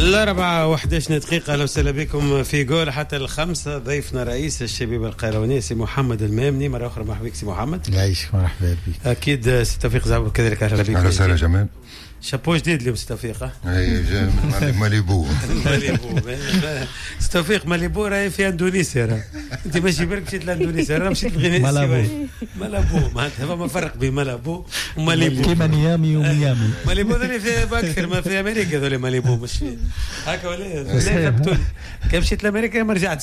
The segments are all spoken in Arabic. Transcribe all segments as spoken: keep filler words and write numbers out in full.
الأربعة وحداش دقيقة. أهلا وسهلا بكم في جول حتى الخمسة. ضيفنا رئيس الشبيبة القيروانية سي محمد المامني. مرة أخرى مرحبا بك سي محمد. يعيشك مرحبا بك. أكيد سي توفيق زعبو كذلك أهلا بك. أهلا وسهلا جمال. شابو جديد اليوم سي توفيق. اي ماليبو ماليبو سي توفيق. ماليبو راهي في اندونيسيا. راه انت ماشي بالك مشيت لاندونيسيا، راه مشيت لغينيسيا. مالابو مالابو معناتها فما فرق بين مالابو وماليبو. كيما نيامي وميامي. ماليبو ذولي في اكثر ما في امريكا. ذولي ماليبو مش هكا ولا لا؟ كان مشيت لامريكا ما رجعتش.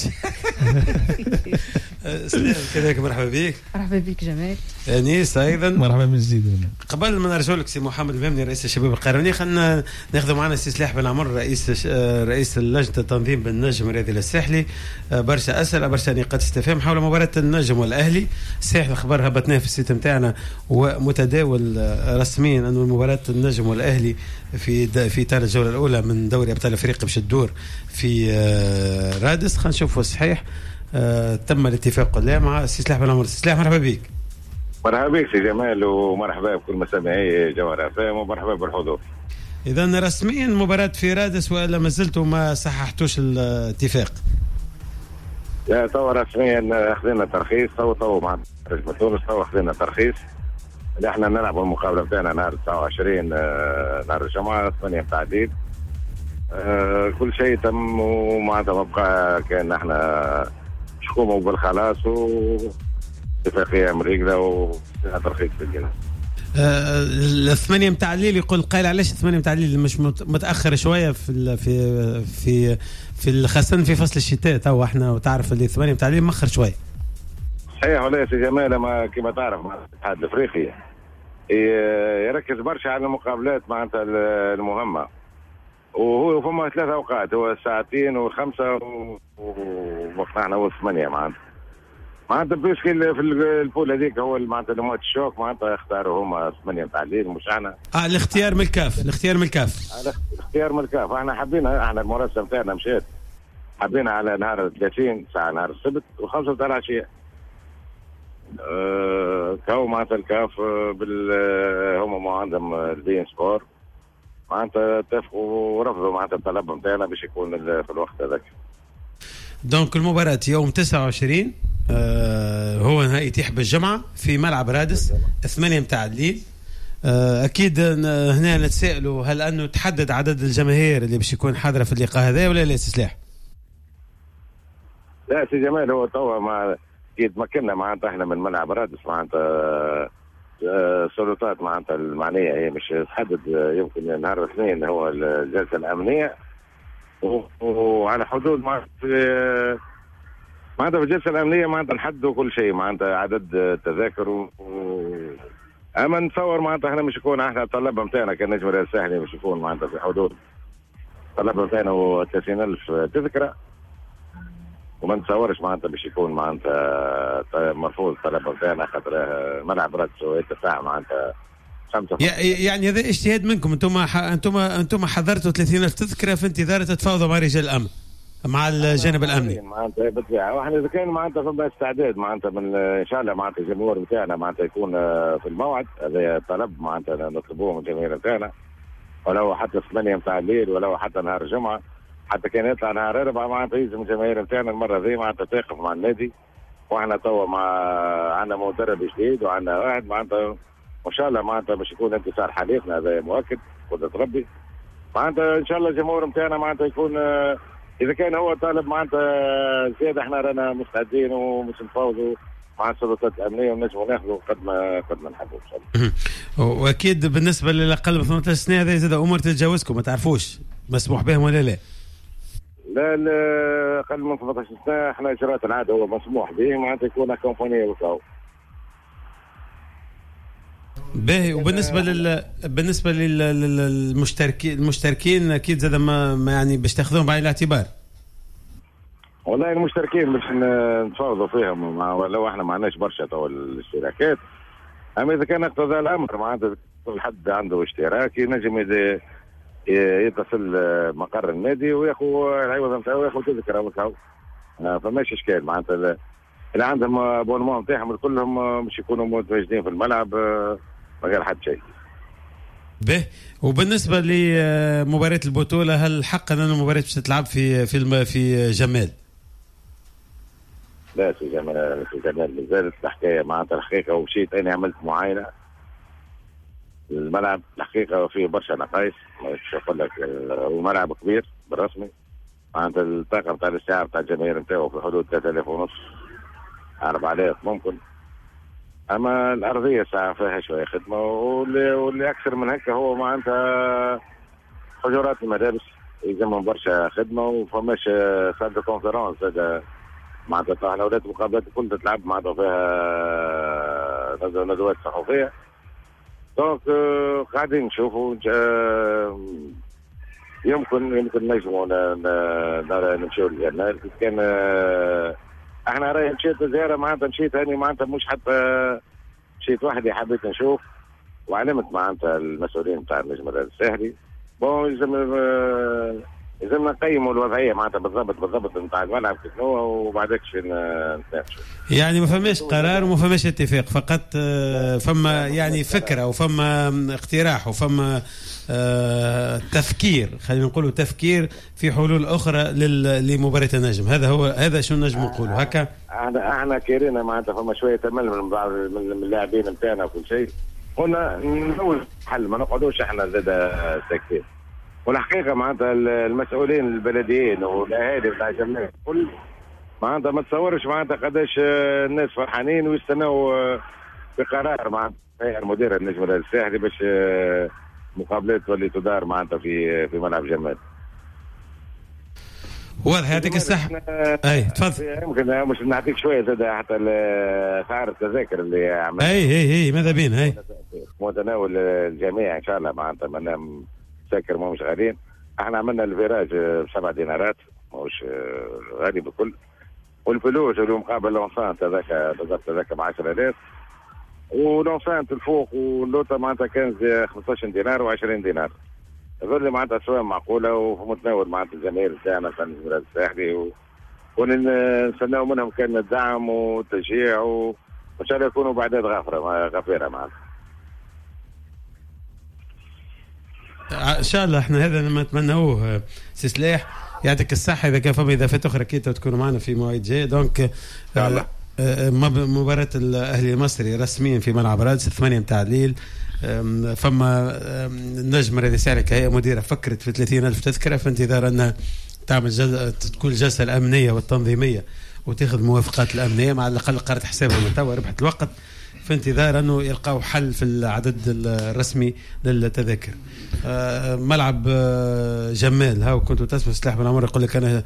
سلام كذلك. مرحبا بك. مرحبا بك جمال. انيس ايضا مرحبا من جديد. قبل ما نرجع لك سي محمد المامني رئيس الشباب القيرواني، خلينا ناخذ معنا سي سلاح بن عمر رئيس رئيس لجنه التنظيم بالنجم الرياضي الساحلي. برشا اسئله برشا نقاط استفهام حول مباراه النجم والاهلي. صحيح الخبر هبطناه في السيت نتاعنا ومتداول رسميا انه مباراه النجم والاهلي في في اطار الجوله الاولى من دوري ابطال افريقيا باش تدور في رادس. خلينا نشوفوا صحيح تم الاتفاق ولا مع سي سلاح بن عمر. سي سلاح مرحبا بك. مرحبا بك سي جمال ومرحبا بكل مستمعي جوهر اف ام ومرحبا بالحضور. اذا رسميا مباراه في رادس ولا ما زلتوا ما صححتوش الاتفاق؟ لا تو رسميا اخذنا ترخيص. تو تو مع نجم تونس تو اخذنا ترخيص اللي احنا نلعبوا المقابله بتاعنا نهار تسعة وعشرين نهار الجمعه ثمانية تعديل. آه كل شيء تم ومعناتها ما بقى كان احنا شكوموا بالخلاص واتفاقيه مريقله وترخيص في الجنة. آه الثمانية متاع الليل يقول قايل علاش الثمانية متاع الليل مش متأخر شوية في في في في خاصة في فصل الشتاء. تو احنا وتعرف اللي الثمانية متاع الليل مأخر شوية. صحيح ولا يا سي جمال؟ ما كما تعرف مع الاتحاد الافريقي يركز برشا على المقابلات معناتها المهمة، وهو فما ثلاث اوقات، هو الساعتين والخمسة ووقتنا هو الثمانية معناتها. معناتها بيشكل في البول هذيك هو معناتها لموت الشوك معناتها يختاروا هما ثمانية نتاع الليل مش احنا. اه الاختيار من الكاف. الاختيار من الكاف. الاختيار من الكاف. احنا حبينا احنا المراسم نتاعنا مشيت حبينا على نهار ثلاثين ساعة نهار السبت وخمسة نتاع العشية. أه كاو معناتها الكاف بال هما ما عندهم البين سبور معناتها اتفقوا ورفضوا معناتها الطلب نتاعنا باش يكون في الوقت هذاك. دونك المباراة يوم تسعة وعشرين آه هو نهائي يتيح بالجمعة في ملعب رادس ثمانية متاع الليل. آه أكيد هنا نتسائلوا هل أنه تحدد عدد الجماهير اللي باش يكون حاضرة في اللقاء هذا ولا لا سلاح؟ لا سي جمال هو توا ما يتمكننا معناتها احنا من ملعب رادس معناتها السلطات معناتها المعنية هي مش تحدد يمكن نهار الاثنين هو الجلسة الأمنية وعلى حدود معناتها في معناتها في الجلسة الأمنية معناتها نحددوا كل شيء معناتها عدد تذاكر و... أما نتصور معناتها احنا مش يكون احنا الطلب نتاعنا كنجم الرياضي الساحلي مش يكون معناتها في حدود الطلب نتاعنا هو ثلاثين ألف تذكرة وما نتصورش معناتها باش يكون معناتها مرفوض الطلب نتاعنا خاطر ملعب رادس يتسع معناتها خمسة. يعني هذا اجتهاد منكم انتم انتم انتم حضرتوا ثلاثين ألف تذكرة في انتظار تتفاوضوا مع رجال الأمن مع الجانب الأمني. معناتها بالطبيعة واحنا إذا كان معناتها فما استعداد معناتها من إن شاء الله معناتها الجمهور بتاعنا معناتها يكون في الموعد هذا طلب معناتها نطلبوه من الجماهير بتاعنا ولو حتى ثمانية متاع الليل ولو حتى نهار الجمعة حتى كان يطلع نهار أربعة معناتها يلزم الجماهير بتاعنا المرة ذي معناتها تقف مع النادي واحنا توا مع عندنا مدرب جديد وعندنا واحد معناتها وان شاء الله معناتها باش يكون انتصار حليفنا هذا مؤكد قدرة ربي معناتها ان شاء الله الجمهور نتاعنا معناتها يكون اذا كان هو طالب معناتها زياده احنا رانا مستعدين ومش نفاوضوا مع السلطات الامنيه ونجموا ناخذوا قد ما قد ما نحبوا ان شاء الله. واكيد بالنسبه للاقل من ثمانية عشر سنه هذا زاد امور تتجاوزكم ما تعرفوش مسموح بهم ولا لا؟ لا لا اقل من ثمانية عشر سنه احنا اجراءات العاده هو مسموح به معناتها يكون كومبانيه وكاو. باهي. وبالنسبه لل بالنسبه للمشتركين المشتركين اكيد زاد ما يعني باش تاخذوهم بعين الاعتبار. والله المشتركين باش نتفاوضوا فيهم مع لو احنا ما عندناش برشا تو الاشتراكات اما اذا كان اقتضى الامر معناتها كل حد عنده اشتراك ينجم اذا يتصل مقر النادي وياخذ العوض نتاعو وياخذ تذكره وكاو فماش اشكال معناتها اللي عندهم ابونمون نتاعهم كلهم مش يكونوا متواجدين في الملعب من غير حد شيء. به. وبالنسبه لمباراه البطوله، هل حقا ان المباراه باش تلعب في في في جمال؟ لا في جمال، في جمال مازالت الحكايه معناتها الحقيقه. ومشيت انا عملت معاينه الملعب الحقيقه فيه برشا نقائص، مش نقول لك هو ملعب كبير بالرسمي معناتها الطاقه بتاع الساعه بتاع الجماهير نتاعو في حدود ثلاثة آلاف ونص أربعة آلاف ممكن. اما الارضيه ساعه فيها شويه خدمه، واللي, واللي اكثر من هكا هو معناتها حجرات الملابس يلزمهم برشا خدمه، وفماش سال دو كونفيرونس زاد معناتها الاولاد المقابلات الكل تتلعب معناتها فيها ندوات صحفيه. دونك قاعدين نشوفوا يمكن يمكن نجموا نمشيو للجمال. كان احنا راهي مشيت زياره معناتها مشيت هاني معناتها مش حتى مشيت وحدي، حبيت نشوف وعلمت معناتها المسؤولين بتاع النجم الساحلي. بون يلزم يلزمنا نقيموا الوضعيه معناتها بالضبط بالضبط نتاع الملعب كيف هو، وبعدك نتناقشوا. يعني ما فماش قرار وما فماش اتفاق، فقط فما يعني فكره وفما اقتراح وفما تفكير، خلينا نقولوا تفكير في حلول اخرى لمباراه النجم. هذا هو هذا شو نجم نقولوا هكا. احنا احنا كيرينا معناتها فما شويه تمل من بعض من اللاعبين نتاعنا وكل شيء، قلنا نحاول حل ما نقعدوش احنا زاد ساكتين. والحقيقه معناتها المسؤولين البلديين والاهالي بتاع الجماهير الكل معناتها ما تصورش معناتها قداش الناس فرحانين ويستناوا بقرار معناتها المدير النجم الساحلي باش مقابلات تولي تدار معناتها في في ملعب جمال. واضح. يعطيك الصحة. اي تفضل. يمكن مش نعطيك شويه زاد حتى سعر التذاكر اللي عملت. اي اي اي ماذا بين اي متناول الجميع ان شاء الله معناتها منا ساكر ما مش غاليين. احنا عملنا الفيراج بسبع دينارات ماهوش غالي بكل، والفلوس اللي مقابل لونسانت هذاك بالضبط هذاك ب عشرة آلاف، ولونسانت الفوق واللوطه معناتها كان خمسطاش دينار وعشرين دينار. هذول معناتها اسواق معقوله ومتناول معناتها الجماهير تاعنا في البلاد الساحلي، ونستناو منهم كان الدعم والتشجيع، وان شاء الله يكونوا بعدات غافره غفيره معناتها. ان شاء الله احنا هذا ما نتمنوه. سي سلاح يعطيك الصحه، اذا كان فما اضافات اخرى كي تكونوا معنا في مواعيد جايه. دونك آه مباراه الاهلي المصري رسميا في ملعب رادس ثمانية متاع الليل. فما النجم الذي سعر كهيئه مديره فكرت في ثلاثين ألف تذكره في انتظار انها تعمل جل... تكون الجلسه الامنيه والتنظيميه وتاخذ الموافقات الامنيه، مع الاقل قررت حسابها من توا ربحت الوقت في انتظار انه يلقاو حل في العدد الرسمي للتذاكر. آه ملعب آه جمال هاو كنت تسمع سلاح بن عمر يقول لك انا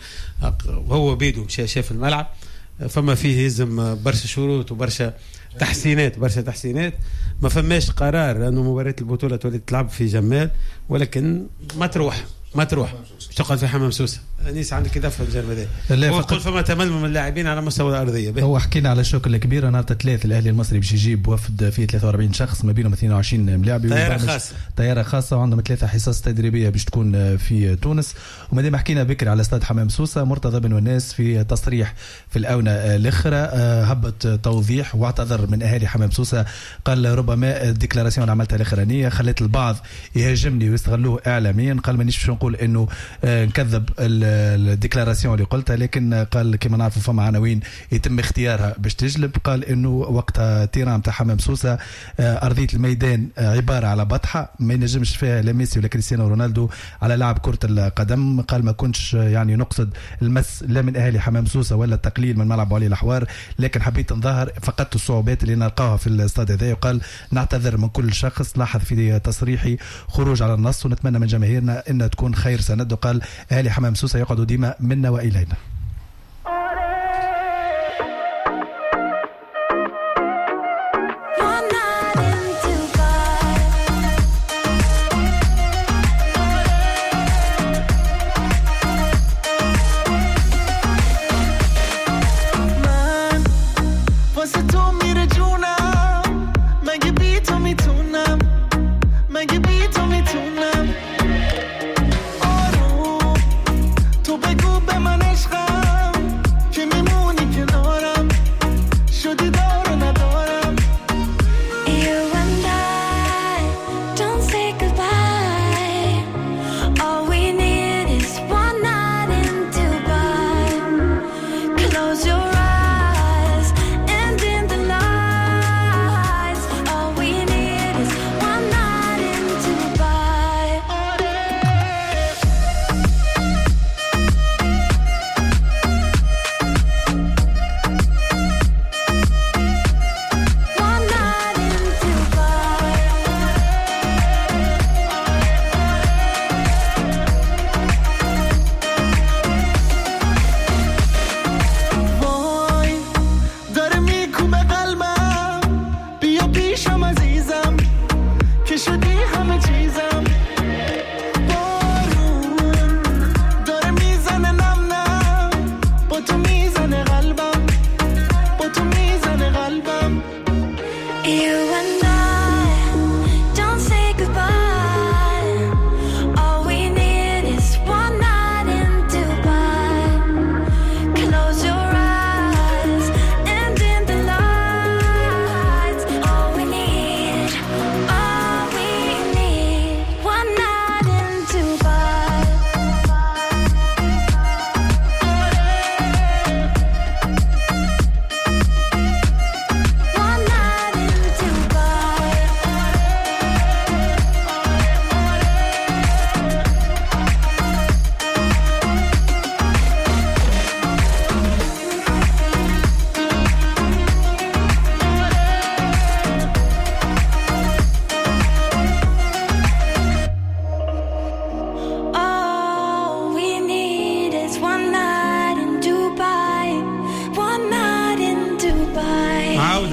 هو بيدو مشى شاف الملعب، فما فيه يلزم برشا شروط وبرشا تحسينات برشا تحسينات. ما فماش قرار انه مباراه البطوله تولي تلعب في جمال، ولكن ما تروح ما تروح تقعد في حمام سوسه. انيس عندك اضافه في الجانب هذا؟ هو قلت فما تمل من اللاعبين على مستوى الارضيه. به. هو حكينا على الشوكه الكبيره نهار ثلاث الاهلي المصري باش يجيب وفد فيه ثلاثة وأربعين شخص ما بينهم اثنين وعشرين ملاعب، طياره خاصه طياره خاصه، وعندهم ثلاثه حصص تدريبيه باش تكون في تونس. وما دام حكينا بكري على استاد حمام سوسه، مرتضى بن وناس في تصريح في الاونه الاخرى هبط توضيح واعتذر من اهالي حمام سوسه، قال ربما الديكلاراسيون اللي عملتها الاخرانيه خلت البعض يهاجمني ويستغلوه اعلاميا. قال مانيش باش نقول انه نكذب الديكلاراسيون اللي قلتها، لكن قال كما نعرفوا فما عناوين يتم اختيارها باش تجلب. قال انه وقتها تيران تاع حمام سوسه ارضيه الميدان عباره على بطحه ما ينجمش فيها لا ميسي ولا كريستيانو رونالدو على لعب كره القدم. قال ما كنتش يعني نقصد المس لا من اهالي حمام سوسه ولا التقليل من ملعب علي الاحوار، لكن حبيت نظهر فقدت الصعوبات اللي نلقاها في الاستاد هذا. وقال نعتذر من كل شخص لاحظ في تصريحي خروج على النص، ونتمنى من جماهيرنا انها تكون خير سند. وقال اهالي حمام سوسه يقعدوا ديما منا والينا. تو بگو به من عشقم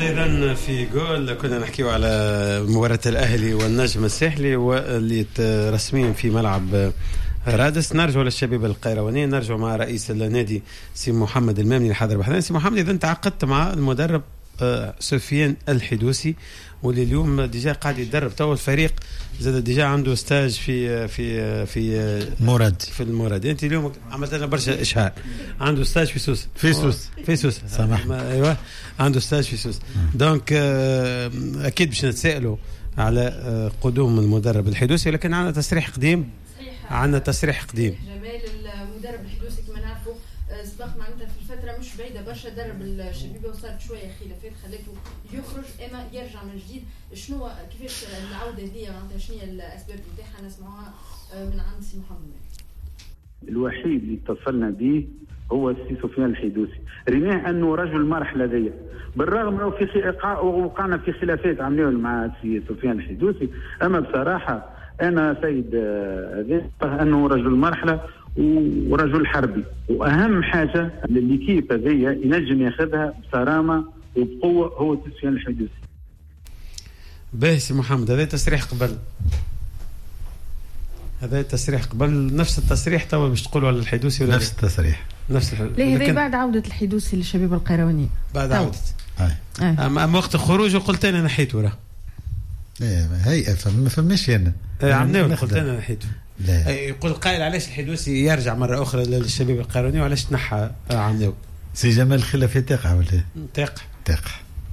إذا في جول كنا نحكيو على مباراة الأهلي والنجم الساحلي واللي رسميا في ملعب رادس. نرجع للشباب القيرواني، نرجع مع رئيس النادي سي محمد المامني اللي حاضر بحثنا. سي محمد، إذا تعاقدت مع المدرب سفيان الحدوسي واللي اليوم ديجا قاعد يدرب تو الفريق، زاد ديجا عنده ستاج في في في مراد في المراد. انت اليوم عملت لنا برشا اشهار. عنده ستاج في سوس في سوس في سوس سامح ايوه عنده ستاج في سوس. دونك اكيد باش نتسائلوا على قدوم المدرب الحدوسي، لكن عندنا تصريح قديم عندنا تصريح قديم جمال المدرب الحدوسي كما نعرفوا سبق معناتها في الفتره مش بعيده برشا درب الشبيبه وصارت شويه خلافات خلته يخرج اما يرجع من جديد. شنو كيفاش العوده هذه معناتها شنو هي الاسباب نتاعها نسمعوها من عند سي محمد؟ الوحيد اللي اتصلنا به هو السي سفيان الحدوسي، رماه انه رجل المرحله ذي، بالرغم انه في وقعنا في خلافات عمليه مع السي سفيان الحدوسي، اما بصراحه انا سيد هذا انه رجل مرحله ورجل حربي، واهم حاجه للكيف هذيا ينجم ياخذها بصرامه وبقوه هو سفيان الحدوسي. باهي سي محمد، هذا تصريح قبل هذا التصريح قبل نفس التصريح توا باش تقولوا على الحدوسي ولا نفس التصريح نفس الحدوسي. ليه هذا بعد عوده الحدوسي للشباب القيرواني بعد عوده هاي اما أم وقت خروجه قلت انا نحيته راه ايه هي ما فماش انا عمناو قلت انا نحيته. يقول قائل علاش الحدوسي يرجع مره اخرى للشباب القيرواني وعلاش تنحى عمناو؟ سي جمال خلاف تقع ولا تقع تقع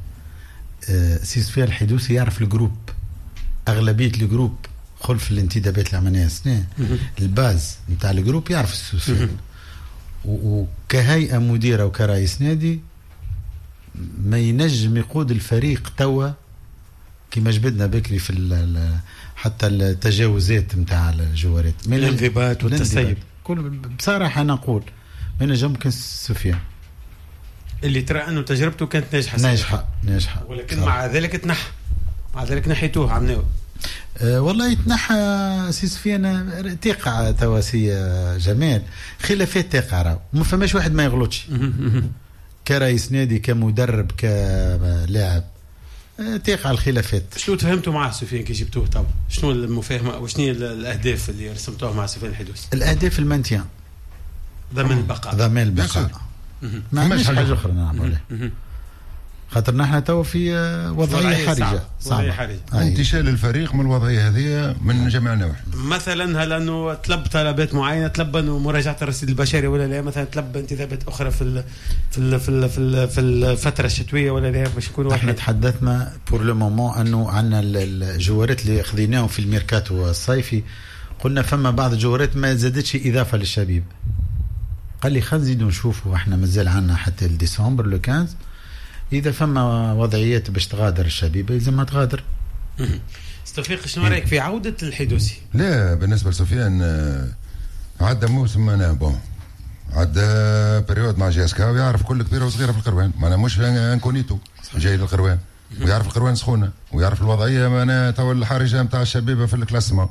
آه سي سفيان الحدوسي يعرف الجروب، اغلبيه الجروب خلف الانتدابات اللي عملناها سنه الباز نتاع الجروب يعرف سفيان، وكهيئه مديره وكرئيس نادي ما ينجم يقود الفريق توا كما جبدنا بكري في حتى التجاوزات نتاع الجوارات من الانضباط والتسيب. كل بصراحه نقول ما نجم كان سفيان اللي ترى انه تجربته كانت ناجحه ناجحه ناجحه ولكن صراحة. مع ذلك تنحى مع ذلك نحيتوه عمناو. أه والله يتنحى سي سفيان تقع توا سي جمال خلافات تقع راهو ما فماش واحد ما يغلطش كرئيس نادي كمدرب كلاعب تقع الخلافات. شنو تفهمتوا مع سفيان كي جبتوه طبعا؟ شنو المفاهمه وشنو الاهداف اللي رسمتوها مع سفيان الحدوسي؟ الاهداف المانتيان، ضمان البقاء ضمان البقاء ما عندناش حاجه اخرى نعملوا عليها خاطر نحن تو في وضعيه حرجه صعبه انتشال الفريق من الوضعيه هذه من جميع النواحي. مثلا هل انه طلب طلبات معينه، طلب انه مراجعه الرصيد البشري ولا لا؟ مثلا طلب انتدابات اخرى في ال في ال في ال في, ال في الفتره الشتويه ولا لا باش يكونوا احنا تحدثنا بور لو مومون انه عندنا الجوارات اللي خذيناهم في الميركاتو الصيفي، قلنا فما بعض الجوارات ما زادتش اضافه للشباب، قال لي خلينا نزيدوا نشوفوا احنا مازال عندنا حتى ديسمبر لو خمسة إذا فما وضعيات باش تغادر الشبيبة لازمها تغادر. استفيق شنو رايك في عودة الحدوسي؟ لا بالنسبة لسفيان عدى موسم أنا بون عدى بريود مع جاسكا ويعرف كل كبيرة وصغيرة في القروان، معناها مش انكونيتو جاي للقروان ويعرف القروان سخونة ويعرف الوضعية معناها تو الحرجة نتاع الشبيبة في الكلاسمون.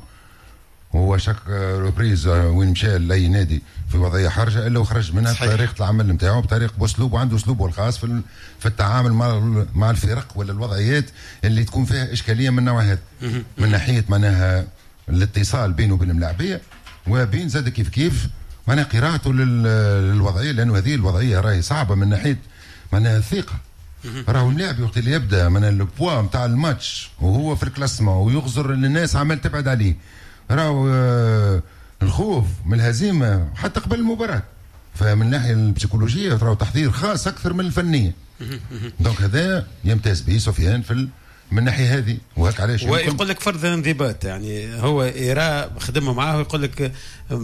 هو شك روبريز وين مشى لاي نادي في وضعيه حرجه الا وخرج منها بطريقه العمل نتاعو بطريقه باسلوب وعنده اسلوبه الخاص في في التعامل مع مع الفرق ولا الوضعيات اللي تكون فيها اشكاليه من نوع هذا من ناحيه معناها الاتصال بينه وبين الملاعبيه وبين زاد كيف كيف معناها قراءته للوضعيه، لانه هذه الوضعيه راهي صعبه من ناحيه معناها الثقه. راهو اللاعب وقت اللي يبدا من البوا نتاع الماتش وهو في الكلاسمون ويغزر الناس عمال تبعد عليه، راهو آه الخوف من الهزيمه حتى قبل المباراه، فمن الناحيه البسيكولوجيه راهو تحضير خاص اكثر من الفنيه. دونك هذا يمتاز به سفيان في من الناحيه هذه وهك علاش ويقول لك فرض انضباط، يعني هو يرى خدمه معاه ويقول لك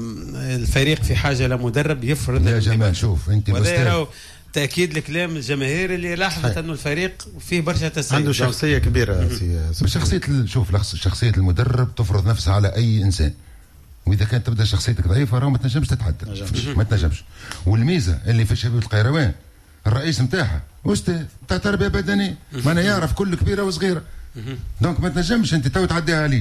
الفريق في حاجه لمدرب يفرض يا جماعه. شوف انت بس تاكيد الكلام الجماهير اللي لاحظت انه الفريق فيه برشا تسيب عنده شخصيه كبيره. شخصيه شوف شخصيه المدرب تفرض نفسها على اي انسان، واذا كانت تبدا شخصيتك ضعيفه راه ما تنجمش تتحدى ما تنجمش. والميزه اللي في شباب القيروان الرئيس نتاعها استاذ تاع تربيه بدنيه معناها يعرف كل كبيره وصغيره، دونك ما تنجمش انت تو تعديها عليه،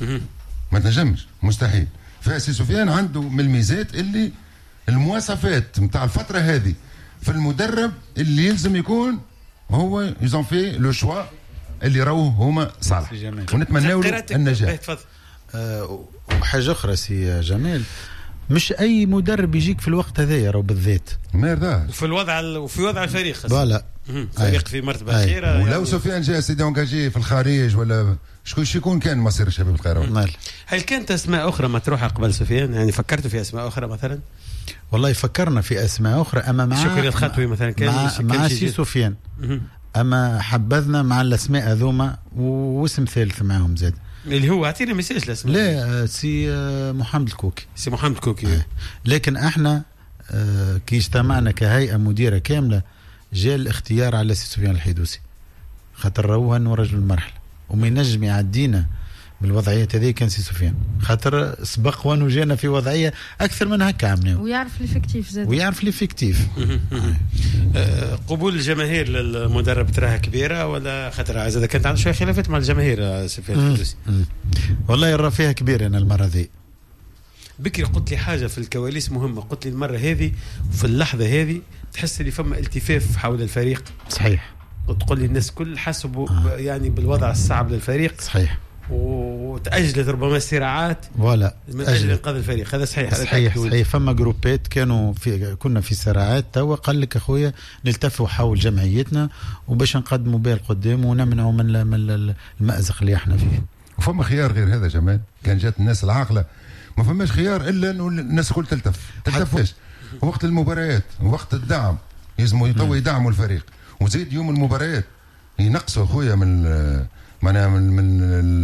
ما تنجمش مستحيل. فسي سفيان عنده من الميزات اللي المواصفات نتاع الفتره هذه في المدرب اللي يلزم يكون هو يزون في لو شوا اللي راهو هما صالح ونتمناو له النجاح. أه وحاجه اخرى سي جمال، مش اي مدرب يجيك في الوقت هذا راهو بالذات ما يرضاش وفي الوضع وفي وضع الفريق فوالا فريق في مرتبه اخيره. ولو يعني سفيان جاء سيدي اونجاجي في الخارج ولا شكون شكون كان مصير الشباب القيروان؟ هل كانت اسماء اخرى مطروحه قبل سفيان؟ يعني فكرتوا في اسماء اخرى مثلا؟ والله فكرنا في اسماء اخرى اما مع شكري الخطوي مثلا كان مع, مع سي سفيان، اما حبذنا مع الاسماء هذوما واسم ثالث معهم زاد اللي هو اعطينا مساج الاسماء. لا سي محمد الكوكي. سي محمد الكوكي آه. لكن احنا آه كي اجتمعنا كهيئه مديره كامله جاء الاختيار على سي سفيان الحيدوسي، خاطر راهو انه رجل المرحله وما ينجم يعدينا بالوضعيات هذه كان سي سفيان، خاطر سبق وانه جانا في وضعيه اكثر من هكا عملناه ويعرف ليفيكتيف زاد ويعرف ليفيكتيف. قبول الجماهير للمدرب تراها كبيره ولا خاطر زاد كانت عنده شويه خلافات مع الجماهير سفيان الحيدوسي؟ والله راه فيها كبير انا المره ذي. بكري قلت لي حاجه في الكواليس مهمه، قلت لي المره هذه وفي اللحظه هذه تحس اللي فما التفاف حول الفريق. صحيح. وتقول لي الناس كل حسبوا آه. يعني بالوضع الصعب للفريق. صحيح. وتأجلت ربما الصراعات ولا من اجل انقاذ الفريق. هذا صحيح. صحيح صحيح. فما جروبات كانوا في كنا في صراعات، توا قال لك اخويا نلتفوا حول جمعيتنا وباش نقدموا بها القدام ونمنعوا من من المأزق اللي احنا فيه. وفما خيار غير هذا جمال؟ كان جات الناس العاقله ما فماش خيار الا انه الناس الكل تلتف تلتف وقت المباريات وقت الدعم يلزموا يطوي يدعموا الفريق، وزيد يوم المباريات ينقصوا اخويا من معناها من من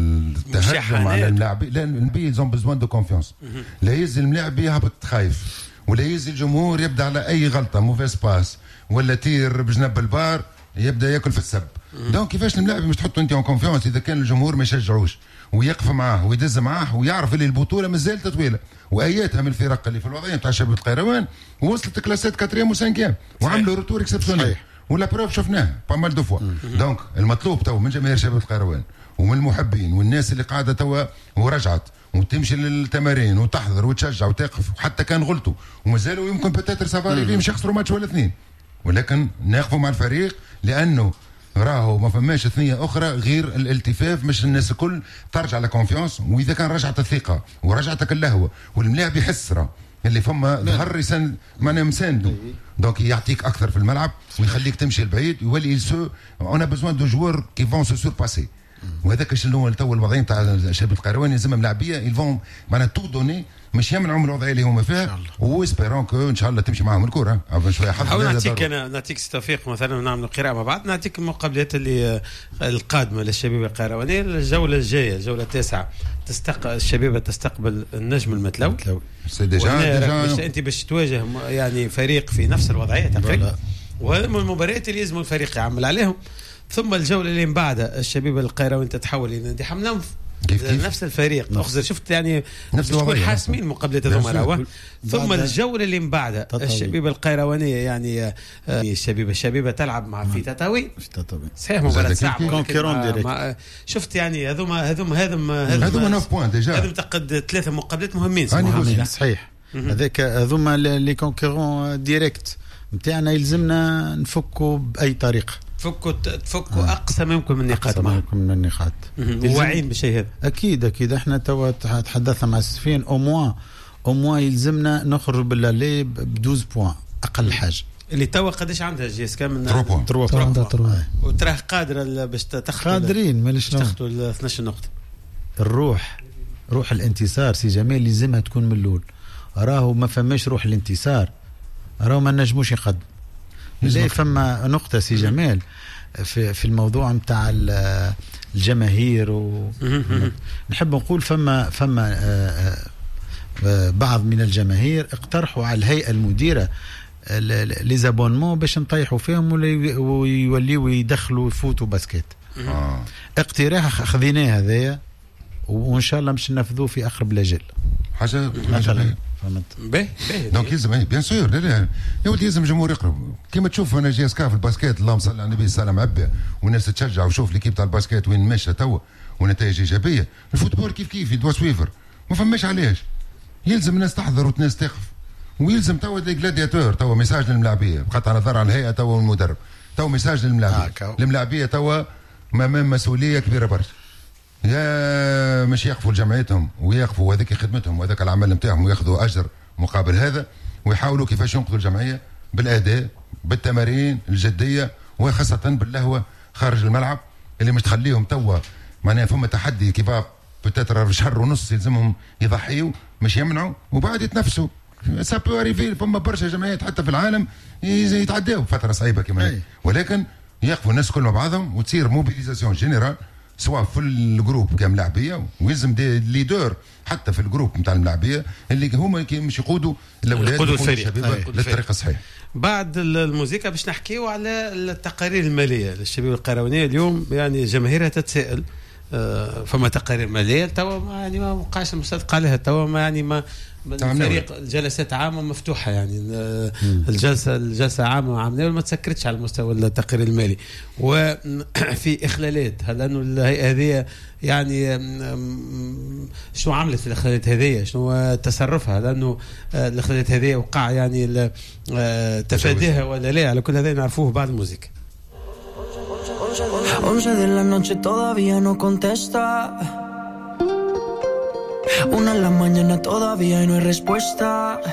التهجم على اللاعبين. لا النبي زون بزوان دو كونفيونس، لا يزي الملاعب يهبط خايف ولا يزي الجمهور يبدا على اي غلطه موفيس باس ولا تير بجنب البار يبدا ياكل في السب. دونك كيفاش الملاعب مش تحطوا انت اون كونفيونس اذا كان الجمهور ما يشجعوش ويقف معاه ويدز معاه ويعرف اللي البطوله مازالت طويله، واياتها من الفرق اللي في الوضعيه نتاع شباب القيروان وصلت كلاسات كاتريام وسانكيام وعملوا روتور اكسبسيونيل ولا بروف شفناه با مال دو فوا. دونك المطلوب تو من جماهير شباب القيروان ومن المحبين والناس اللي قاعده توا ورجعت وتمشي للتمارين وتحضر وتشجع وتقف وحتى كان غلطوا ومازالوا يمكن بتاتر سافاري مش يخسروا ماتش ولا اثنين، ولكن ناقفوا مع الفريق لانه راهو ما فماش ثنيه اخرى غير الالتفاف، مش الناس الكل ترجع لكونفيونس. واذا كان رجعت الثقه ورجعتك اللهوه والملاعب يحس راه اللي فما ظهر يسند معناها مساندو، دونك يعطيك اكثر في الملعب ويخليك تمشي البعيد يولي سو اون بيزوان دو جوور كي فون سو سورباسي. وهذاك شنو تو الوضعيه نتاع الشباب القيرواني لازم ملاعبيه يلفون معناها تو دوني مش يمنعوا من الوضعيه اللي هما فيها واسبيرون كو ان شاء الله تمشي معاهم الكره شويه حظ. حاول نعطيك انا نعطيك توفيق مثلا نعمل قراءه مع بعض، نعطيك المقابلات اللي القادمه للشباب القيرواني. الجوله الجايه الجوله التاسعه تستقبل الشبيبه تستقبل النجم المتلو سي ديجا انت باش تواجه يعني فريق في نفس الوضعيه تقريبا، وهذا من المباريات اللي لازم الفريق يعمل عليهم. ثم الجوله اللي من بعدها الشبيبه القيرواني تتحول الى نادي حملان نفس الفريق اخزر شفت يعني نفس تكون حاسمين مقابله هذوما. ثم الجوله اللي من بعدها الشبيبه القيروانيه يعني الشبيبه الشبيبه تلعب مع في تطاوي صحيح مباراه صعبه شفت يعني هذوما هذوما هذوما هذوما تسعة بوان ديجا هذوما تقد ثلاثه مقابلات مهمين صحيح. هذاك هذوما لي كونكورون ديريكت نتاعنا يلزمنا نفكوا باي طريقه تفكوا تفكوا آه. اقصى ما يمكن من النقاط معهم من النقاط واعيين بشيء هذا اكيد اكيد. احنا توا تحدثنا مع سفيان او موان او موان يلزمنا نخرج باللي ب اثناشر بوان اقل حاجه اللي توا قداش عندها جيسكا من ثلاثة بوان وتراه قادره باش تاخذ قادرين ماليش تاخذوا ال اثناش نقطه. الروح روح الانتصار سي جمال لازمها تكون من الاول، راهو ما فماش روح الانتصار راهو ما نجموش يقدم. ليه فما نقطة سي جمال في في الموضوع نتاع الجماهير ونحب نقول فما فما بعض من الجماهير اقترحوا على الهيئة المديرة لي زابونمون باش نطيحوا فيهم ويوليوا يدخلوا يفوتوا باسكيت. آه. اقتراح خذيناه هذايا وان شاء الله مش ننفذوه في اقرب الاجل. حاجة مثلا فهمت باهي باهي دونك يلزم بيان سور لا لا يا ولدي يلزم الجمهور يقرب كيما تشوف انا جي اس كا في الباسكيت اللهم صل على النبي صلى الله عليه وسلم والناس تشجع وشوف ليكيب تاع الباسكيت وين ماشيه توا ونتائج ايجابيه. الفوتبول كيف كيف يدوا سويفر ما فماش علاش يلزم الناس تحضر والناس تقف ويلزم توا دي جلادياتور توا ميساج للملاعبيه بقطع نظر على الهيئه توا والمدرب تو ميساج للملاعبيه آه الملاعبيه توا امام مسؤوليه كبيره برشا يا مش يقفوا لجمعيتهم ويقفوا هذيك خدمتهم وهذاك العمل نتاعهم وياخذوا اجر مقابل هذا ويحاولوا كيفاش ينقذوا الجمعيه بالاداء بالتمارين الجديه وخاصه باللهوه خارج الملعب اللي مش تخليهم توا معناها فما تحدي كيف بتاتر شهر ونص يلزمهم يضحيوا مش يمنعوا وبعد يتنفسوا سابو اريفي فما برشا جمعيات حتى في العالم يتعداوا فتره صعيبه كمان ولكن يقفوا الناس كلهم بعضهم وتصير موبيليزاسيون جينيرال سواء في الجروب كملاعبيه ويلزم دي ليدر حتى في الجروب نتاع الملاعبيه اللي هما مش يقودوا الاولاد الشباب للطريقه الصحيحه. بعد الموسيقى باش نحكيو على التقارير الماليه للشباب القروانيه اليوم يعني جماهيرها تتساءل فما تقارير ماليه توا يعني ما بقاش مصدق عليها توا ما يعني ما الفريق الجلسات عامه مفتوحه يعني الجلسه الجلسه عامه عامله ما تسكرتش على مستوى التقرير المالي وفي اخلالات هل انه الهيئه هذه يعني شنو عملت في الاخلالات هذه شنو تصرفها لانه الاخلالات هذه وقع يعني تفاديها ولا لا على كل هذا نعرفوه بعد الموسيقى. once de la noche todavía no contesta. Una en la mañana todavía y no hay respuesta.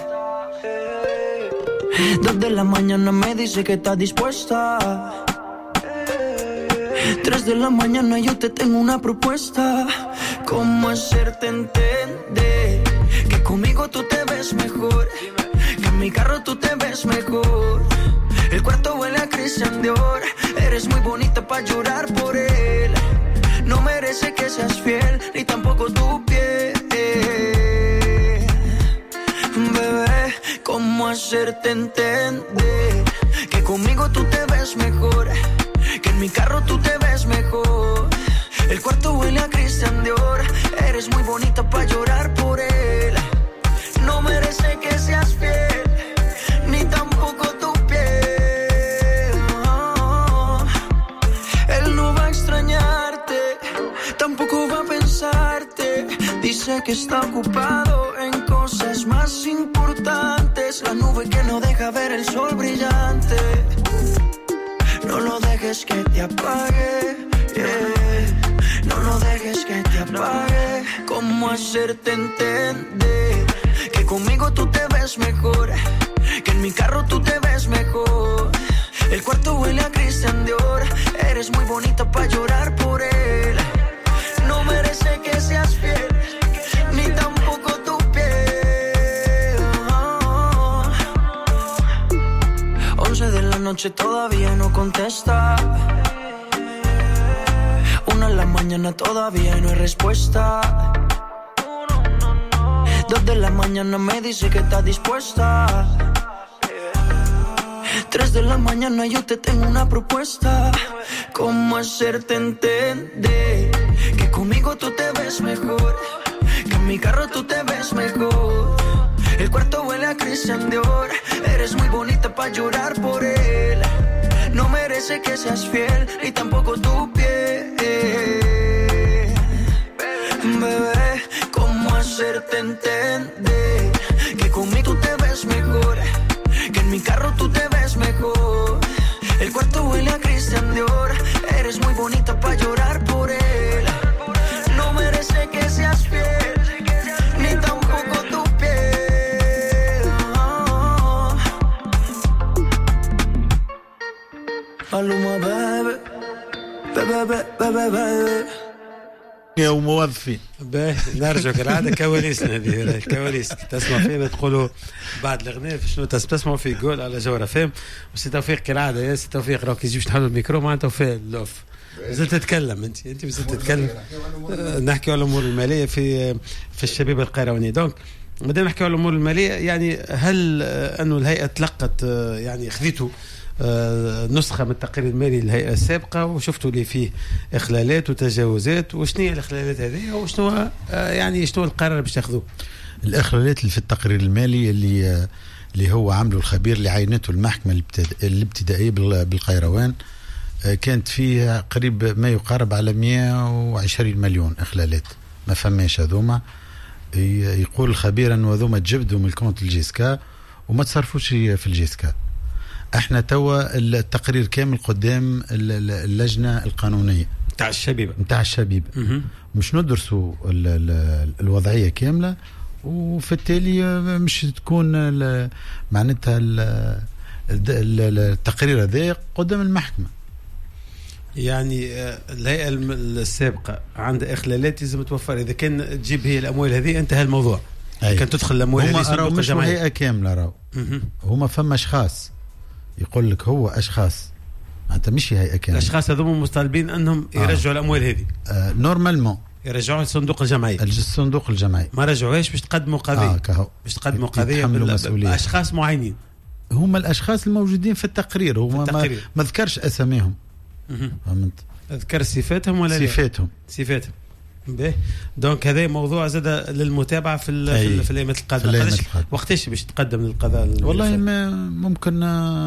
Dos de la mañana me dice que está dispuesta. Tres de la mañana yo te tengo una propuesta. ¿Cómo hacerte entender que conmigo tú te ves mejor? Que en mi carro tú te ves mejor. El cuarto huele a Christian Dior. Eres muy bonita pa' llorar por él. No merece que seas fiel, ni tampoco tu piel. Bebé, ¿cómo hacerte entender que conmigo tú te ves mejor? Que en mi carro tú te ves mejor. El cuarto huele a Christian Dior. Eres muy bonita pa' llorar por él. No merece que seas fiel, ni tampoco tu piel. Oh, él no va a extrañarte, tampoco va a pensarte. Dice que está ocupado en cosas más importantes. La nube que no deja ver el sol brillante. No lo dejes que te apague, yeah. No lo dejes que te apague. ¿Cómo hacerte entender que conmigo tú te ves mejor? Que en mi carro tú te ves mejor. El cuarto huele a Christian Dior. Eres muy bonita pa' llorar por él. No merece que seas fiel, ni tampoco tu piel. Oh. Once de la noche todavía no contesta. Una en la mañana todavía no hay respuesta. Dos de la mañana me dice que está dispuesta. Tres de la mañana yo te tengo una propuesta. ¿Cómo hacerte entender que conmigo tú te ves mejor? Que en mi carro tú te ves mejor. El cuarto huele a Christian Dior. Eres muy bonita pa' llorar por él. No merece que seas fiel, ni tampoco tu piel. Bebé, ¿cómo hacerte entender que conmigo tú te ves mejor? Que en mi carro tú te ves mejor. El cuarto huele a Christian Dior. Eres muy bonita pa' llorar por él. No merece que seas fiel, ni tampoco tu piel. Oh. Maluma, baby. Baby, baby, baby. يا موظفين باهي نرجع كالعاده كواليسنا هذه الكواليس تسمع فينا تقولوا بعد الاغنيه شنو تسمعوا في جول على جوهر فهم وسي توفيق كالعاده يا سي توفيق راك يجيش تحلوا الميكرو معناتها توفيق اللوف زلت تتكلم انت انت زلت تتكلم نحكي على الامور الماليه في في الشباب القيرواني دونك مادام نحكي على الامور الماليه يعني هل انه الهيئه تلقت يعني خذيتوا نسخة من التقرير المالي للهيئة السابقة وشفتوا لي فيه إخلالات وتجاوزات وشنو هي الإخلالات هذه وشنو يعني شنو القرار باش تاخذوه؟ الإخلالات اللي في التقرير المالي اللي اللي هو عمله الخبير اللي عينته المحكمة الابتدائية بالقيروان كانت فيها قريب ما يقارب على مئة وعشرين مليون إخلالات ما فماش هذوما. يقول الخبير أنه هذوما تجبدوا من الكونت الجيسكا وما تصرفوش في الجيسكا. احنا توا التقرير كامل قدام اللجنه القانونيه نتاع الشبيبه نتاع الشبيبه مش ندرسوا ال ال الوضعيه كامله، وفي التالي مش تكون معناتها التقرير هذا قدام المحكمه. يعني الهيئه السابقه عندها اخلالات لازم توفر، اذا كان تجيب هي الاموال هذه انتهى الموضوع. كان تدخل الاموال هذه هما مش هيئه كامله، راهو هما فما اشخاص يقول لك هو اشخاص، انت مش هيئه كامله. الاشخاص هذوما مطالبين انهم يرجعوا آه. الاموال هذه آه نورمالمون يرجعوها لصندوق الجمعيه. الصندوق الجمعيه ما رجعوهاش باش تقدموا قضيه آه باش تقدموا قضيه باشخاص معينين. هما الاشخاص الموجودين في التقرير، هما ما, ما ذكرش اساميهم. فهمت؟ ذكر صفاتهم ولا صفاتهم صفاتهم به. دونك هذا موضوع زاد للمتابعه في في الايامات القادمه. وقتاش باش تقدم للقضاء؟ والله ما ممكن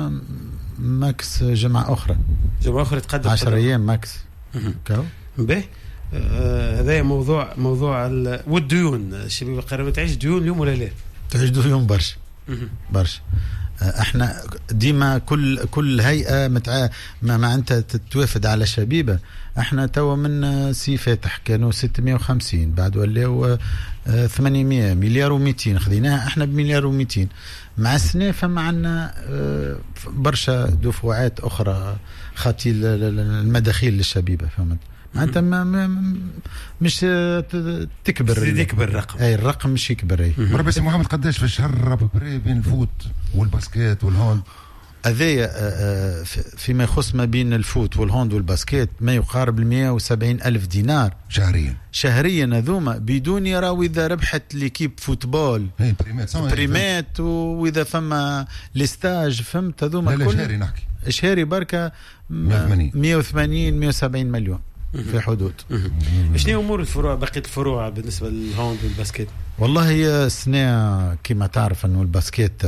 ماكس جمعه اخرى جمعه اخرى تقدم عشرة ايام ماكس. كاو به. هذا آه موضوع موضوع والديون. الشباب القرويين تعيش ديون اليوم ولا لا؟ تعيش ديون برشا برشا. احنا ديما كل كل هيئه متع... ما, ما انت تتوافد على شبيبه. احنا توا من سي فاتح كانوا ستمائة وخمسين، بعد ولاو ثمانمائة مليار ومئتين، خذيناها احنا بمليار ومئتين. مع السنه فما عندنا برشا دفعات اخرى خاطي المداخيل للشبيبه. فهمت؟ معناتها ما مش تكبر يكبر الرقم. اي الرقم مش يكبر. اي مرة سي محمد قداش في الشهر بري بين الفوت والباسكيت والهوند؟ هذايا فيما يخص ما بين الفوت والهوند والباسكيت ما يقارب مئة وسبعين ألف دينار شهريا. شهريا هذوما بدون يراو اذا ربحت ليكيب فوتبول بريمات بريمات واذا فما ليستاج. فهمت؟ هذوما كل شهري نحكي شهري بركه مئة وثمانين مئة وسبعين مليون في حدود. شنو امور الفروع بقيه الفروع بالنسبه للهوند والباسكيت؟ والله هي السنه كما تعرف انه الباسكيت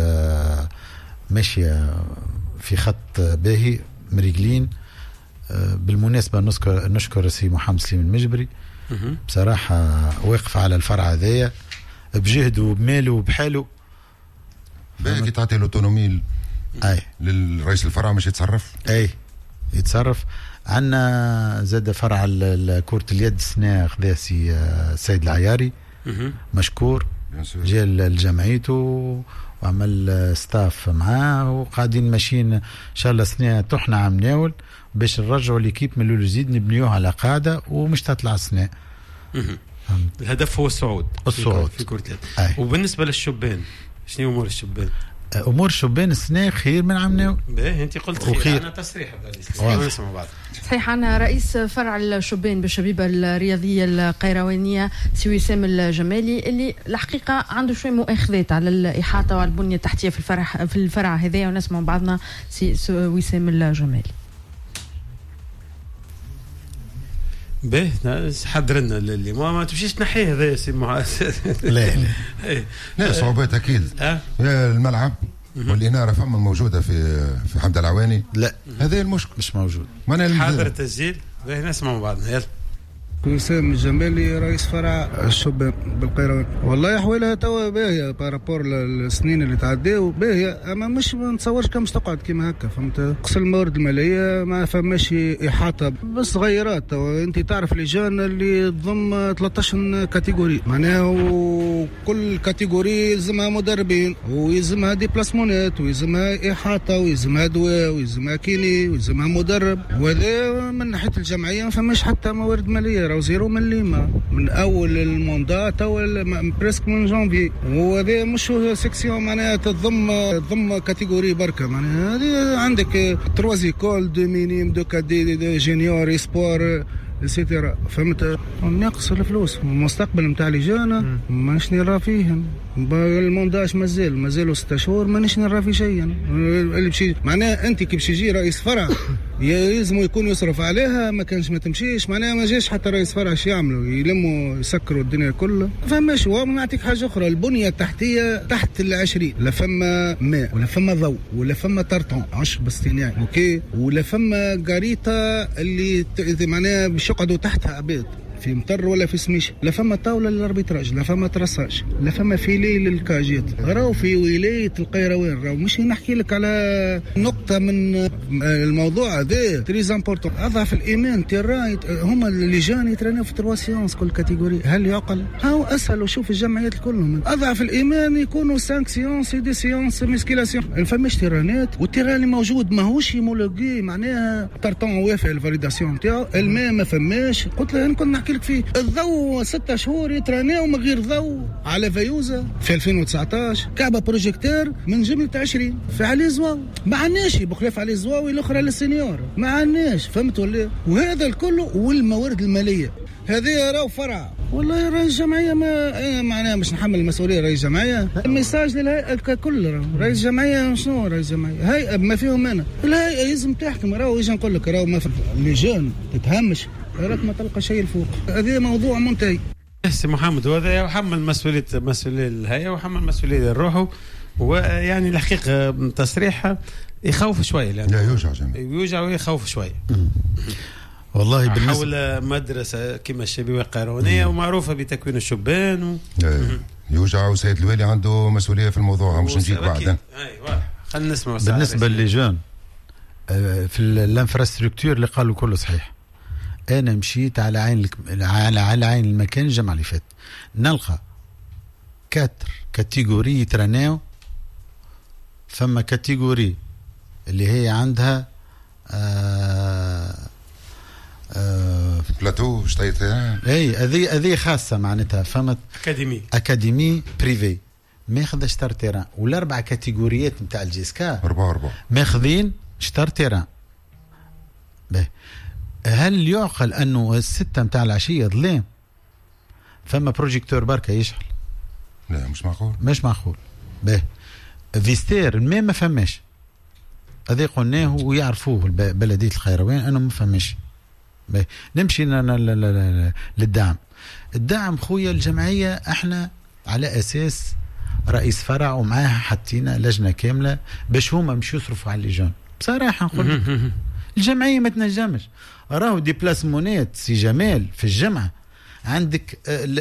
ماشيه في خط باهي مريقلين. بالمناسبه نشكر نشكر سي محمد سليم المجبري بصراحه واقف على الفرع هذايا بجهده وبماله وبحاله. باهي كي تعطي الاوتونومي اي للرئيس الفرع مش يتصرف. اي يتصرف. عندنا زاد فرع كرة اليد السنة خذا سي سيد العياري مشكور، جاء لجمعيته وعمل ستاف معاه وقاعدين ماشيين ان شاء الله سنة تحنا عم ناول باش نرجعوا ليكيب من الوزيد نبنيوها على قاعدة ومش تطلع السنة. الهدف هو الصعود الصعود في كرة اليد. وبالنسبة للشبان شنو امور الشبان؟ امور الشبان السنه خير من عام ناو. باهي انت قلت خير, خير. انا تصريح هذا نسمع بعض. صحيح. عنا رئيس فرع الشبان بالشبيبه الرياضيه القيروانيه سي وسام الجمالي اللي الحقيقه عنده شويه مؤاخذات على الاحاطه وعلى البنيه التحتيه في الفرع في الفرع هذا، ونسمع بعضنا سي وسام الجمالي. باهي حضر لنا اللي ما, ما تمشيش تنحيه هذا يا سي معاذ. لا لا لا صعوبات اكيد. أه؟ الملعب والاناره فما موجوده في في حمد العواني. لا هذا المشكل مش موجود. حاضر التسجيل. باهي نسمع بعضنا. يلا وسام الجمالي رئيس فرع الشبان بالقيروان. والله احوالها توا باهيه بارابور للسنين اللي تعداو باهيه، اما مش ما نتصورش كم تقعد كيما هكا. فهمت؟ قص الموارد الماليه ما فماش احاطه بس غيرات. توا انت تعرف لجان اللي تضم ثلاثة عشر كاتيجوري معناها، وكل كاتيجوري يلزمها مدربين ويلزمها ديبلاسمونات ويلزمها احاطه ويلزمها دواء ويلزمها كيني ويلزمها مدرب. وهذا من ناحيه الجمعيه ما فماش حتى موارد ماليه، زيرو مليمة من اول الموندا توا بريسك من جانفي. وهذا مش سيكسيون معناها تضم تضم كاتيجوري بركه. معناها هذه عندك تروازي كول دو مينيم دو كادي دو جونيور اسبور اكسترا. فهمت؟ ناقص الفلوس. المستقبل نتاع لجانا مانيش نرى فيهم. المونداج مازال مازالوا ستة شهور مانيش نرى في شيء. اللي بشي معناها انت كي باش يجي رئيس فرع يلزم يكون يصرف عليها، ما كانش ما تمشيش. معناها ما جاش حتى رئيس فرع ايش يعملوا؟ يلموا يسكروا الدنيا كلها. فماش. هو نعطيك حاجه اخرى، البنيه التحتيه تحت العشرين لا فما ماء ولا فما ضوء ولا فما ترطون عشب اصطناعي اوكي، ولا فما قريطه اللي معناها باش يقعدوا تحتها عباد. في مطر ولا في سميش، لا فما طاوله للاربيتراج، لا فما ترساج، لا فما فيلي للكاجيت. راهو في ولايه القيروان، راهو مش نحكي لك على نقطه من الموضوع هذا تريز امبورتون. اضعف الايمان تراي هما اللجان يترنوا في تروا سيونس كل كاتيجوري. هل يعقل؟ هاو اسهل وشوف الجمعيات كلهم اضعف الايمان يكونوا خمسة سيونس دي سيونس مسكيلاسيون. ما فماش تيرانات، والتيران اللي موجود ماهوش هيمولوجي، معناها كارتون وافق الفاليداسيون نتاعو. الماء ما فماش، قلت له كنت نحكي لك فيه. الضوء ستة شهور يتراناو من غير ضوء على فيوزا في ألفين وتسعطاش. كعبه بروجيكتور من جمله عشرين في علي زواوي، ما عندناش بخلاف علي زواوي الاخرى للسينيور، ما عندناش. فهمت ولا؟ وهذا الكل والموارد الماليه هذه راهو فرع. والله رئيس الجمعيه ما إيه معناها مش نحمل المسؤوليه رئيس الجمعيه. الميساج للهيئه ككل، رئيس الجمعيه شنو رئيس الجمعيه؟ هيئه بما فيهم انا، الهيئه لازم تحكم. راهو يجي نقول لك راهو ما في اللجان تتهمش، راك ما تلقى شيء الفوق. هذا موضوع منتهي. سي محمد، وهذا يحمل مسؤوليه مسؤوليه الهيئه وحمل مسؤوليه روحه. ويعني الحقيقه تصريحها يخوف شويه، لا يوجع يوجع ويخوف شويه. والله بالنسبة حول مدرسة كما الشبيبة القيروانية ومعروفة بتكوين الشبان و... يوجع. وسيد الوالي عنده مسؤولية في الموضوع، مش نجيك بعد. ايوه خلينا نسمع. بالنسبة للجان في الانفراستركتور اللي قالوا كله صحيح. انا مشيت على عين على على عين المكان الجمعة اللي فات، نلقى كاتر كاتيجوري يترناو. فما كاتيجوري اللي هي عندها آه آه بلاتو شتيت اي هذه هذه خاصه معناتها. فهمت؟ اكاديمي اكاديمي بريفي ماخذ اشتر تيران. والاربع كاتيجوريات نتاع الجيسكا أربعة أربعة ماخذين اشتر تيران. به هل يعقل انه الستة نتاع العشيه ظلام فما بروجيكتور بركه يشعل؟ لا مش معقول، مش معقول. به فيستير ما ما فماش، هذا قلناه ويعرفوه بلديه القيروان انه ما فماش. نمشي للدعم. الدعم خويا الجمعية احنا على اساس رئيس فرع ومعاها حطينا لجنة كاملة باش هما مش يصرفوا على اللجان. بصراحة نقول الجمعية ما تنجمش. راهو ديبلاسمونات سي جمال في الجمعة. عندك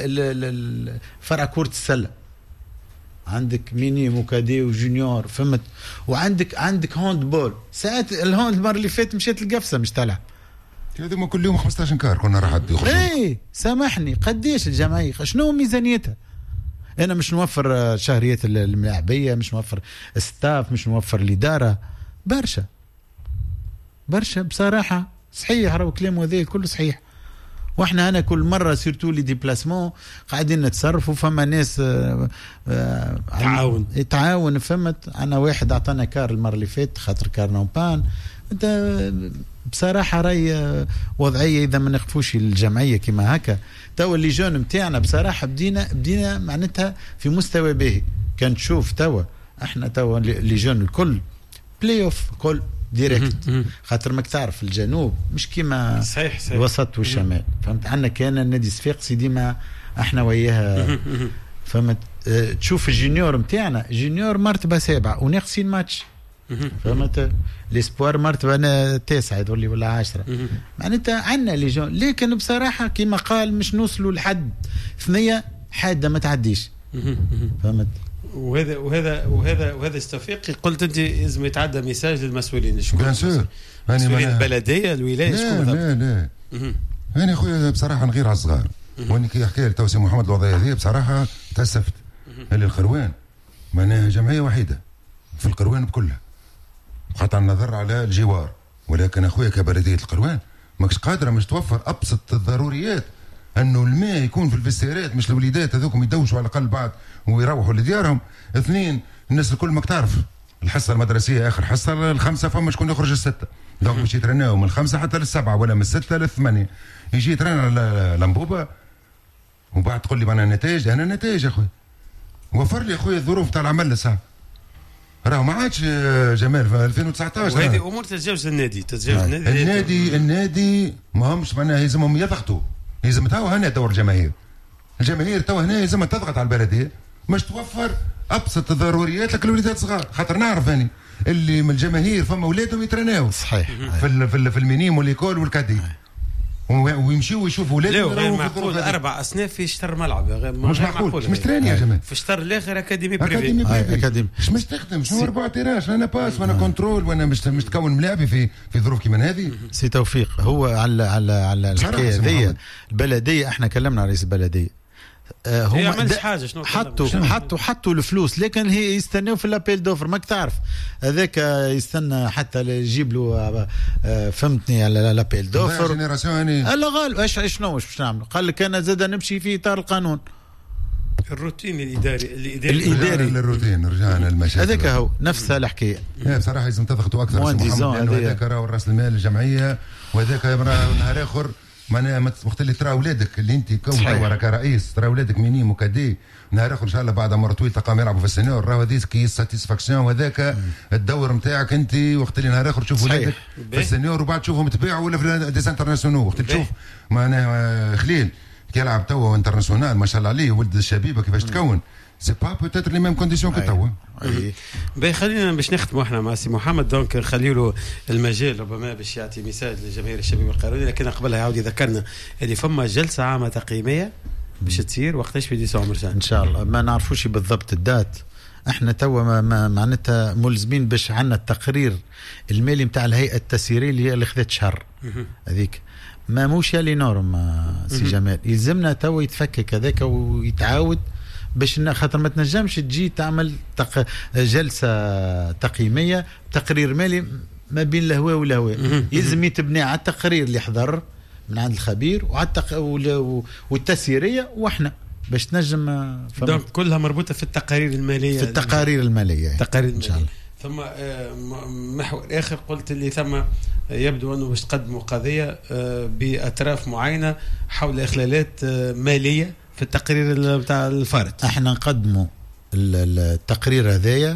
فرع كرة السلة، عندك ميني وكادي وجونيور، فهمت؟ وعندك عندك هاند بول. ساعات الهاند المرة اللي فاتت مشيت القفصة مش تلعب. هذوما كل يوم خمسطاش كار كنا راح يخرجوا. ايه سامحني، قديش الجمعيه شنو ميزانيتها؟ انا مش نوفر شهريات الملاعبيه، مش نوفر ستاف، مش نوفر الاداره. برشا برشا بصراحه. صحيح راهو كلامه هذا كله صحيح. واحنا انا كل مره سيرتو لي ديبلاسمون قاعدين نتصرفوا. فما ناس آآ آآ تعاون تعاون. فهمت؟ انا واحد اعطانا كار المره اللي فاتت خاطر كار نوبان. انت بصراحه راي وضعيه اذا ما نقفوش الجمعيه كما هكا. توا اللجان نتاعنا بصراحه بدينا بدينا معناتها في مستوى باهي. كان تشوف توا احنا توا اللجان الكل بلاي اوف كل ديريكت، خاطر ماك تعرف الجنوب مش كيما صحيح صحيح. الوسط والشمال. فهمت؟ عندنا كان النادي صفاقسي ديما احنا وياها. فهمت؟ اه تشوف الجونيور نتاعنا جونيور مرتبه سابعه وناقصين ماتش. فهمت؟ الاسبوار مرتبه تاسعه يقول لي ولا عشرة. معناتها عندنا لجان، لكن بصراحه كما قال مش نوصلوا لحد ثنيه حاده ما تعديش. فهمت؟ وهذا وهذا وهذا وهذا استوفيقي قلت انت لازم يتعدى ميساج للمسؤولين. بيان سور المسؤولين البلديه الولايه. لا لا لا انا خويا بصراحه نغير على الصغار. واني كي يحكي لي توسي محمد الوضعيه هذه بصراحه تاسفت. اللي القروان معناها جمعيه وحيده في القروان بكلها قطع النظر على الجوار، ولكن اخويا كبلديه القروان ماكش قادره مش توفر ابسط الضروريات. انه الماء يكون في الفستيرات، مش الوليدات هذوكم يدوشوا على الاقل بعد ويروحوا لديارهم. اثنين الناس الكل ماك تعرف الحصه المدرسيه اخر حصه الخمسه فما شكون يخرج السته، دونك باش يترناو من الخمسه حتى للسبعه ولا من السته للثمانيه. يجي يترن على لمبوبه وبعد تقول لي انا النتائج. انا النتائج يا اخوي وفر لي اخويا الظروف تاع العمل لسه راهو ما عادش جمال في ألفين وتسعطاش. وهذه امور تتجاوز النادي تتجاوز النادي النادي النادي ما همش معناها يلزمهم يضغطوا. يلزم تو هنا دور الجماهير. الجماهير تو هنا يلزمها تضغط على البلديه مش توفر ابسط الضروريات لك الوليدات الصغار. خاطر نعرف اني اللي من الجماهير فما اولادهم يترناو صحيح في ال في, ال في المينيم والليكول والكادي. ويمشيوا ويشوفوا ولادهم. لا غير معقول اربع اصناف في شطر ملعب مش معقول. مش تراني يا جماعه في الشطر الاخر اكاديمي بريفي. اكاديمي مش تخدم شنو اربع تيراج انا باس وانا كنترول وانا مش مش تكون ملاعبي في في ظروف كيما هذه. سي توفيق هو على على على الحكايه هذه البلديه احنا كلمنا رئيس البلديه آه هم حاجه شنو حطوا حطوا حطوا الفلوس لكن هي يستناو في لابيل دوفر ماك تعرف هذاك يستنى حتى يجيب له آه فهمتني على لابيل دوفر لا غال ايش شنو باش نعمل قال لك انا زاد نمشي في اطار القانون الروتين الاداري الاداري الاداري للروتين رجعنا المشاكل هذاك هو نفس الحكايه. بصراحه لازم تضغطوا اكثر محمد لانه هذاك راهو راس المال الجمعيه وهذاك نهار اخر معناها ما تخلي ترى اولادك اللي انت كون راك رئيس ترى اولادك مينيم وكادي نهار اخر ان شاء الله بعد مره طويله تلقاهم يلعبوا في السنيور راهو هذيك كي ساتيسفاكسيون وهذاك الدور نتاعك انت وقت اللي نهار اخر تشوف ولادك في السنيور وبعد تشوفهم تباعوا ولا في ديس انترناسيونال وقت تشوف معناها خليل كي يلعب توا انترناسيونال ما شاء الله عليه ولد الشبيبه كيفاش تكون سي با بوتيتر لي ميم كونديسيون كو توا. باهي خلينا باش نختموا احنا مع سي محمد دونك نخلي له المجال ربما باش يعطي مثال لجماهير الشباب القانوني لكن قبلها يعاود يذكرنا اللي فما جلسه عامه تقييميه باش تصير وقتاش في ديسمبر ان شاء الله ما نعرفوش بالضبط الدات احنا توا ما, ما معناتها ملزمين باش عندنا التقرير المالي نتاع الهيئه التسييريه اللي هي اللي خذت شهر هذيك ما موش يا لي نورم سي جمال يلزمنا توا يتفكك هذاك ويتعاود باش خاطر ما تنجمش تجي تعمل تق... جلسه تقييميه تقرير مالي ما بين الهواء والهواء يلزم يتبني على التقرير اللي حضر من عند الخبير وعلى التق... والتسييريه واحنا باش تنجم دونك كلها مربوطه في التقارير الماليه في التقارير الماليه التقارير الماليه ان شاء الله. ثم محور اخر قلت اللي ثم يبدو انه باش تقدموا قضيه باطراف معينه حول اخلالات ماليه في التقرير بتاع الفارد. احنا نقدموا التقرير هذايا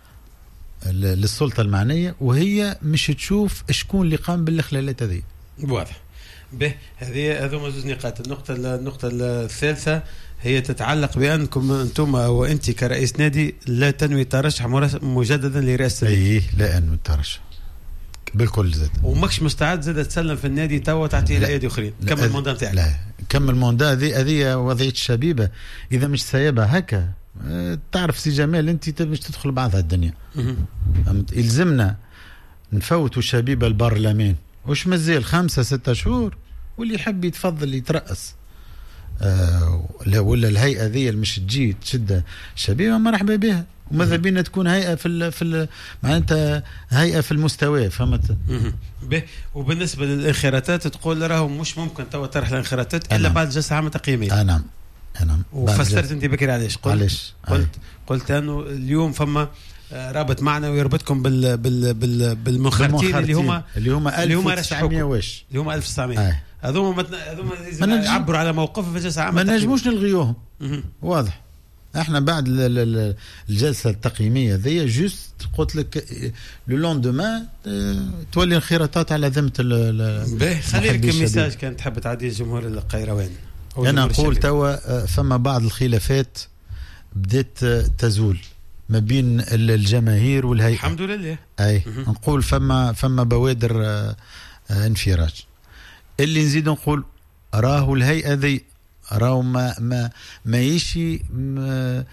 للسلطه المعنيه وهي مش تشوف شكون اللي قام بالاخلالات هذه. واضح. به هذه هذوما زوج نقاط. النقطه النقطه الثالثه هي تتعلق بانكم انتم وانت كرئيس نادي لا تنوي ترشح مجددا لرئاسه النادي. اي لا انوي ترشح بالكل زاد وماكش مستعد زاد تسلم في النادي توا تعطيه لايدي اخرين كمل الموندا نتاعك. لا كمل الموندا هذه هذه وضعيه الشبيبه اذا مش سايبها هكا اه تعرف سي جمال انت مش تدخل بعضها الدنيا يلزمنا نفوتوا الشبيبه البرلمان وش مازال خمسة ستة شهور واللي يحب يتفضل يترأس آه ولا الهيئه ذي اللي مش تجي تشد الشبيبه مرحبا بها وماذا بينا تكون هيئه في ال في ال معناتها هيئه في المستوى فهمت. به وبالنسبه للانخراطات تقول راهو مش ممكن توا طرح الانخراطات الا بعد جلسه عامه تقييميه. آه نعم نعم. وفسرت انت بكري علاش قلت علاش قلت قلت انه اليوم فما رابط معنا ويربطكم بال بال بال بالمنخرطين اللي هما اللي هما ألف وتسعمية واش اللي هما ألف وتسعمية هذوما هذوما يعبروا على موقفهم في جلسه عامه ما نجموش نلغيوهم. واضح. احنا بعد الجلسه التقييميه ذي جوست قلت لك لو لوندومان تولي انخراطات على ذمه باهي خلي لك ميساج كان تحب تعدي الجمهور القيروان. انا نقول توا فما بعض الخلافات بدات تزول ما بين الجماهير والهيئه الحمد لله. اي نقول فما فما بوادر اه انفراج اللي نزيد نقول راهو الهيئه ذي راهو ما ما ما يشي ما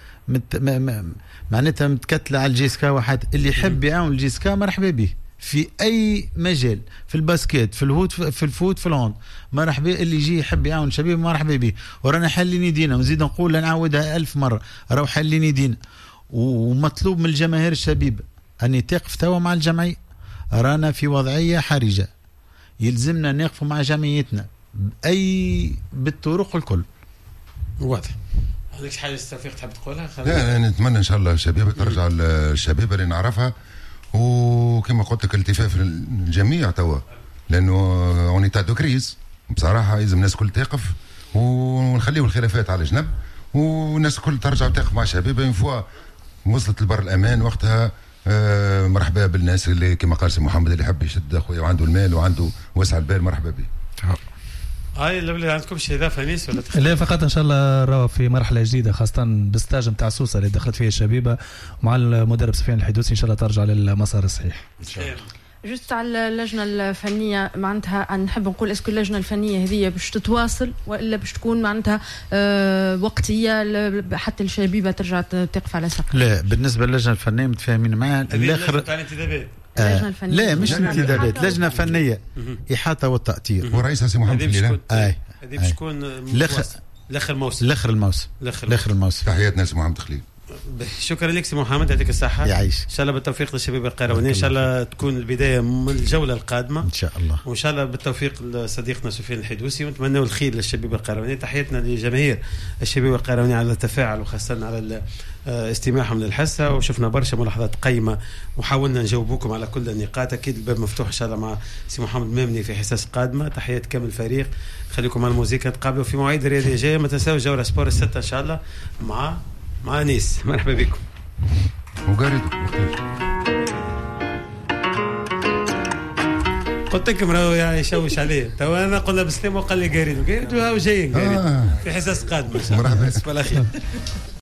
ما معناتها متكتله على الجيسكا واحد اللي يحب يعاون الجيسكا مرحبا به في اي مجال في الباسكيت في الهوت في الفوت في الهوند مرحبا اللي يجي يحب يعاون شباب مرحبا به ورانا حلين يدينا ونزيد نقول نعاودها ألف مره راهو حلين يدينا ومطلوب من الجماهير الشبيبه ان تقف توا مع الجمعيه رانا في وضعيه حرجه يلزمنا نقف مع جمعيتنا باي بالطرق الكل. واضح. عندك حاجه استفيق تحب تقولها؟ لا انا نتمنى ان شاء الله الشباب ترجع الشباب اللي نعرفها وكما قلت لك التفاف الجميع توا لانه اون تاع دو كريز بصراحه لازم الناس كل تقف ونخليو الخلافات على جنب والناس الكل ترجع تقف مع الشباب اون فوا وصلت لبر الامان وقتها آه مرحبا بالناس اللي كما قال سي محمد اللي يحب يشد اخويا وعنده المال وعنده وسع البال مرحبا به. هاي اللي عندكم شي اضافه نيس ولا لا فقط ان شاء الله راهو في مرحله جديده خاصه بالستاج نتاع سوسه اللي دخلت فيها الشبيبه مع المدرب سفيان الحدوسي ان شاء الله ترجع للمسار الصحيح ان شاء الله. جست على اللجنه الفنيه معناتها نحب نقول اسكو اللجنه الفنيه هذه باش تتواصل والا باش تكون معناتها أه وقتيه حتى الشبيبه ترجع تقف على ساق؟ لا بالنسبه للجنه الفنيه متفاهمين معها الاخر تاع الانتدابات. آه لا مش انتدابات، لجنه فنيه احاطه والتأطير ورئيسها سي محمد خليل. اي هذه باش تكون لاخر الموسم لاخر الموسم لاخر الموسم. تحياتنا لسي محمد خليل. شكرا لك سي محمد، يعطيك الصحة. يعيش. إن شاء الله بالتوفيق للشباب القيرواني، إن شاء الله تكون البداية من الجولة القادمة إن شاء الله، وإن شاء الله بالتوفيق لصديقنا سفيان الحدوسي، ونتمنى الخير للشباب القيرواني. تحياتنا لجماهير الشباب القيرواني على التفاعل وخاصة على استماعهم للحصة، وشفنا برشا ملاحظات قيمة وحاولنا نجاوبوكم على كل النقاط. أكيد الباب مفتوح إن شاء الله مع سي محمد مامني في حصص قادمة. تحيات كامل الفريق، خليكم مع الموسيقى، تقابلوا في مواعيد رياضية جاية. ما تنساوش جولة سبور الستة إن شاء الله مع مع انيس. مرحبا بكم. وقارد قلت لكم راهو يشوش عليه تو، انا قلنا بسلام وقال لي قارد قارد وهاو جايين قارد في حصص قادمه ان شاء الله. مرحبا. خير.